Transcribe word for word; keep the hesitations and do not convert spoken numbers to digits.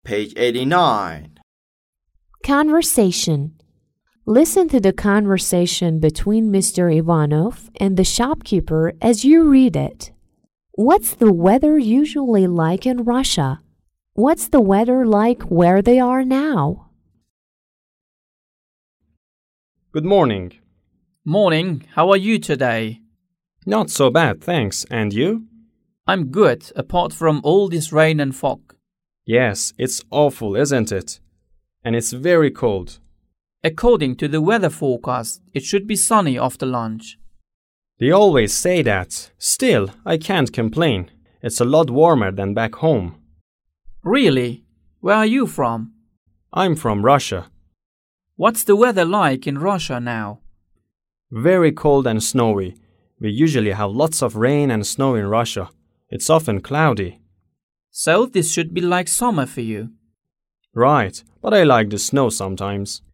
Page eighty-nine. Conversation. Listen to the conversation between Mister Ivanov and the shopkeeper as you read it. What's the weather usually like in Russia? What's the weather like where they are now? Good morning. Morning, how are you today? Not so bad, thanks. And you? I'm good, apart from all this rain and fog. Yes, it's awful, isn't it? And it's very cold. According to the weather forecast, it should be sunny after lunch. They always say that. Still, I can't complain. It's a lot warmer than back home. Really? Where are you from? I'm from Russia. What's the weather like in Russia now? Very cold and snowy. We usually have lots of rain and snow in Russia. It's often cloudy. So this should be like summer for you. Right, but I like the snow sometimes.